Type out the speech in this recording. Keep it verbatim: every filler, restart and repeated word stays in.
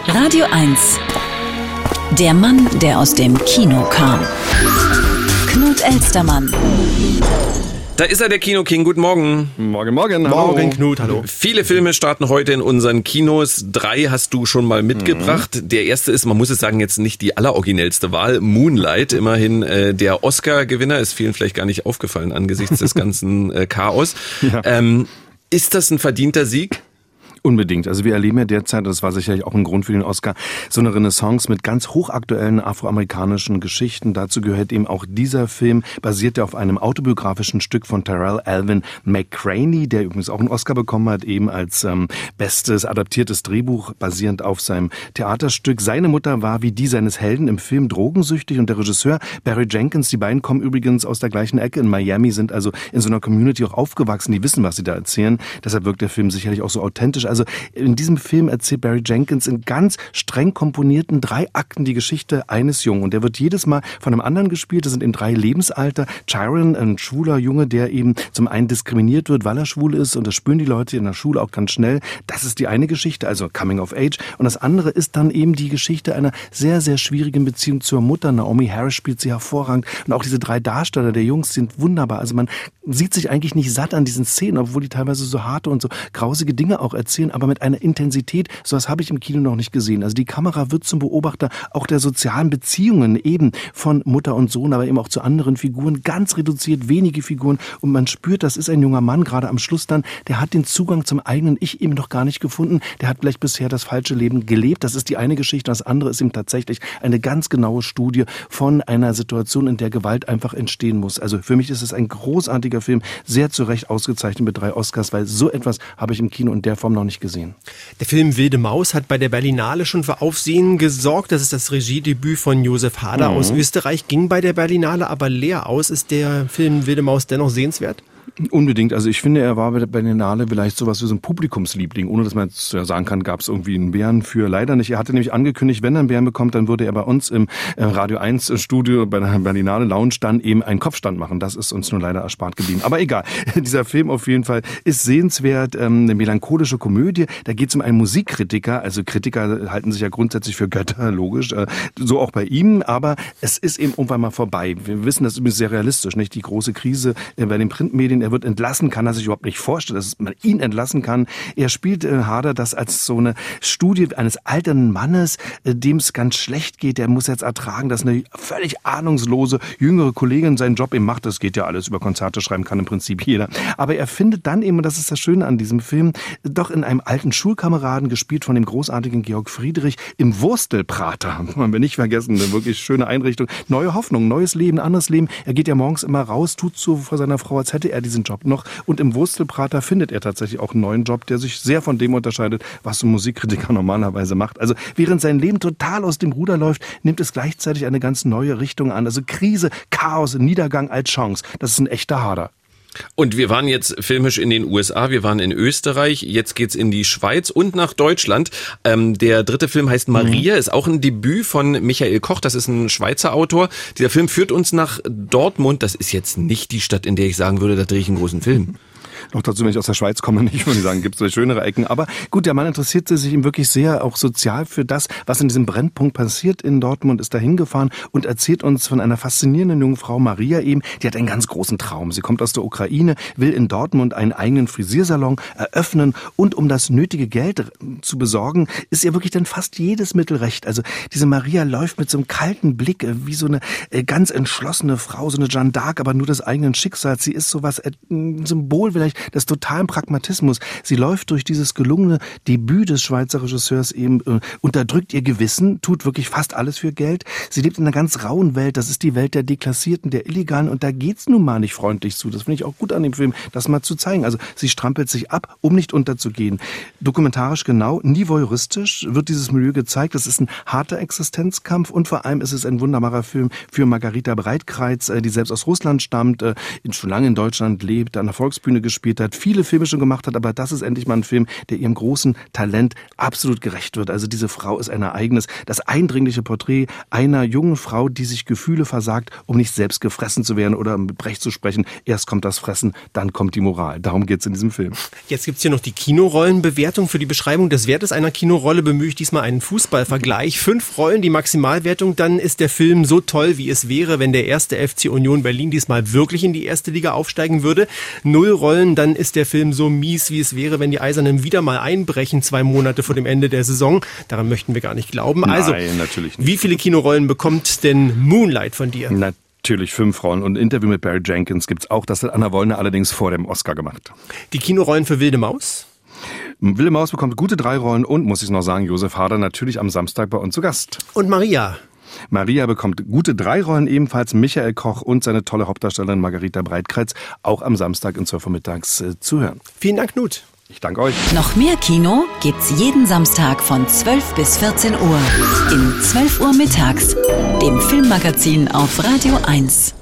Radio eins. Der Mann, der aus dem Kino kam. Knut Elstermann. Da ist er, der Kino-King. Guten Morgen. Morgen, morgen. Morgen, Hallo. Knut. Hallo. Viele Filme starten heute in unseren Kinos. Drei hast du schon mal mitgebracht. Mhm. Der erste ist, man muss es sagen, jetzt nicht die alleroriginellste Wahl. Moonlight, immerhin äh, der Oscar-Gewinner. Ist vielen vielleicht gar nicht aufgefallen angesichts des ganzen äh, Chaos. Ja. Ähm, ist das ein verdienter Sieg? Unbedingt. Also wir erleben ja derzeit, das war sicherlich auch ein Grund für den Oscar, so eine Renaissance mit ganz hochaktuellen afroamerikanischen Geschichten. Dazu gehört eben auch dieser Film, basiert ja auf einem autobiografischen Stück von Tarell Alvin McCraney, der übrigens auch einen Oscar bekommen hat, eben als ähm, bestes adaptiertes Drehbuch, basierend auf seinem Theaterstück. Seine Mutter war wie die seines Helden im Film drogensüchtig und der Regisseur Barry Jenkins, die beiden kommen übrigens aus der gleichen Ecke in Miami, sind also in so einer Community auch aufgewachsen, die wissen, was sie da erzählen. Deshalb wirkt der Film sicherlich auch so authentisch. Also in diesem Film erzählt Barry Jenkins in ganz streng komponierten drei Akten die Geschichte eines Jungen. Und der wird jedes Mal von einem anderen gespielt. Das sind in drei Lebensalter. Chiron, ein schwuler Junge, der eben zum einen diskriminiert wird, weil er schwul ist. Und das spüren die Leute in der Schule auch ganz schnell. Das ist die eine Geschichte, also Coming of Age. Und das andere ist dann eben die Geschichte einer sehr, sehr schwierigen Beziehung zur Mutter. Naomi Harris spielt sie hervorragend. Und auch diese drei Darsteller der Jungs sind wunderbar. Also man sieht sich eigentlich nicht satt an diesen Szenen, obwohl die teilweise so harte und so grausige Dinge auch erzählen, aber mit einer Intensität, sowas habe ich im Kino noch nicht gesehen. Also die Kamera wird zum Beobachter auch der sozialen Beziehungen eben von Mutter und Sohn, aber eben auch zu anderen Figuren, ganz reduziert, wenige Figuren und man spürt, das ist ein junger Mann, gerade am Schluss dann, der hat den Zugang zum eigenen Ich eben noch gar nicht gefunden, der hat vielleicht bisher das falsche Leben gelebt, das ist die eine Geschichte, das andere ist eben tatsächlich eine ganz genaue Studie von einer Situation, in der Gewalt einfach entstehen muss. Also für mich ist es ein großartiger Film, sehr zu Recht ausgezeichnet mit drei Oscars, weil so etwas habe ich im Kino in der Form noch nicht gesehen. Der Film Wilde Maus hat bei der Berlinale schon für Aufsehen gesorgt. Das ist das Regiedebüt von Josef Hader mhm. aus Österreich, ging bei der Berlinale aber leer aus. Ist der Film Wilde Maus dennoch sehenswert? Unbedingt. Also ich finde, er war bei der Berlinale vielleicht sowas wie so ein Publikumsliebling, ohne dass man jetzt sagen kann, gab es irgendwie einen Bären für. Leider nicht. Er hatte nämlich angekündigt, wenn er einen Bären bekommt, dann würde er bei uns im Radio eins Studio bei der Berlinale Lounge dann eben einen Kopfstand machen. Das ist uns nur leider erspart geblieben. Aber egal. Dieser Film auf jeden Fall ist sehenswert. Eine melancholische Komödie. Da geht es um einen Musikkritiker. Also Kritiker halten sich ja grundsätzlich für Götter, logisch. So auch bei ihm. Aber es ist eben irgendwann mal vorbei. Wir wissen, das ist übrigens sehr realistisch, nicht? Die große Krise bei den Printmedien. Er wird entlassen, kann er sich überhaupt nicht vorstellen, dass man ihn entlassen kann. Er spielt äh, Hader das als so eine Studie eines alternden Mannes, äh, dem es ganz schlecht geht. Der muss jetzt ertragen, dass eine völlig ahnungslose jüngere Kollegin seinen Job eben macht. Das geht ja alles, über Konzerte schreiben kann im Prinzip jeder. Aber er findet dann eben, und das ist das Schöne an diesem Film, doch in einem alten Schulkameraden, gespielt von dem großartigen Georg Friedrich, im Wurstelprater. Wollen wir nicht vergessen, eine wirklich schöne Einrichtung. Neue Hoffnung, neues Leben, anderes Leben. Er geht ja morgens immer raus, tut so vor seiner Frau, als hätte er diesen Job noch. Und im Wurstelprater findet er tatsächlich auch einen neuen Job, der sich sehr von dem unterscheidet, was so ein Musikkritiker normalerweise macht. Also während sein Leben total aus dem Ruder läuft, nimmt es gleichzeitig eine ganz neue Richtung an. Also Krise, Chaos, Niedergang als Chance. Das ist ein echter Hader. Und wir waren jetzt filmisch in den U S A, wir waren in Österreich, jetzt geht's in die Schweiz und nach Deutschland. Ähm, der dritte Film heißt Maria, ist auch ein Debüt von Michael Koch, das ist ein Schweizer Autor. Dieser Film führt uns nach Dortmund, das ist jetzt nicht die Stadt, in der ich sagen würde, da drehe ich einen großen Film. Noch dazu, wenn ich aus der Schweiz komme, nicht, würde ich sagen, gibt es schönere Ecken. Aber gut, der Mann interessierte sich ihm wirklich sehr auch sozial für das, was in diesem Brennpunkt passiert in Dortmund, ist da hingefahren und erzählt uns von einer faszinierenden jungen Frau, Maria eben. Die hat einen ganz großen Traum. Sie kommt aus der Ukraine, will in Dortmund einen eigenen Frisiersalon eröffnen und um das nötige Geld zu besorgen, ist ihr wirklich dann fast jedes Mittel recht. Also diese Maria läuft mit so einem kalten Blick, wie so eine ganz entschlossene Frau, so eine Jeanne d'Arc, aber nur des eigenen Schicksals. Sie ist sowas, ein Symbol vielleicht des totalen Pragmatismus. Sie läuft durch dieses gelungene Debüt des Schweizer Regisseurs eben, äh, unterdrückt ihr Gewissen, tut wirklich fast alles für Geld. Sie lebt in einer ganz rauen Welt, das ist die Welt der Deklassierten, der Illegalen und da geht's nun mal nicht freundlich zu. Das finde ich auch gut an dem Film, das mal zu zeigen. Also sie strampelt sich ab, um nicht unterzugehen. Dokumentarisch genau, nie voyeuristisch wird dieses Milieu gezeigt. Das ist ein harter Existenzkampf und vor allem ist es ein wunderbarer Film für Margarita Breitkreuz, die selbst aus Russland stammt, schon lange in Deutschland lebt, an der Volksbühne gespielt gespielt hat, viele Filme schon gemacht hat, aber das ist endlich mal ein Film, der ihrem großen Talent absolut gerecht wird. Also diese Frau ist ein Ereignis. Das eindringliche Porträt einer jungen Frau, die sich Gefühle versagt, um nicht selbst gefressen zu werden oder mit Brecht zu sprechen. Erst kommt das Fressen, dann kommt die Moral. Darum geht's in diesem Film. Jetzt gibt's hier noch die Kinorollenbewertung. Für die Beschreibung des Wertes einer Kinorolle bemühe ich diesmal einen Fußballvergleich. Fünf Rollen, die Maximalwertung, dann ist der Film so toll, wie es wäre, wenn der erste F C Union Berlin diesmal wirklich in die erste Liga aufsteigen würde. Null Rollen, dann ist der Film so mies, wie es wäre, wenn die Eisernen wieder mal einbrechen, zwei Monate vor dem Ende der Saison. Daran möchten wir gar nicht glauben. Nein, also, natürlich nicht. Wie viele Kinorollen bekommt denn Moonlight von dir? Natürlich fünf Rollen. Und ein Interview mit Barry Jenkins gibt's auch. Das hat Anna Wollner allerdings vor dem Oscar gemacht. Die Kinorollen für Wilde Maus? Wilde Maus bekommt gute drei Rollen und, muss ich noch sagen, Josef Hader natürlich am Samstag bei uns zu Gast. Und Maria? Maria bekommt gute drei Rollen ebenfalls. Michael Koch und seine tolle Hauptdarstellerin Margarita Breitkreuz auch am Samstag in zwölf Uhr mittags äh, zu hören. Vielen Dank, Knut. Ich danke euch. Noch mehr Kino gibt's jeden Samstag von zwölf bis vierzehn Uhr in zwölf Uhr mittags, dem Filmmagazin auf Radio eins.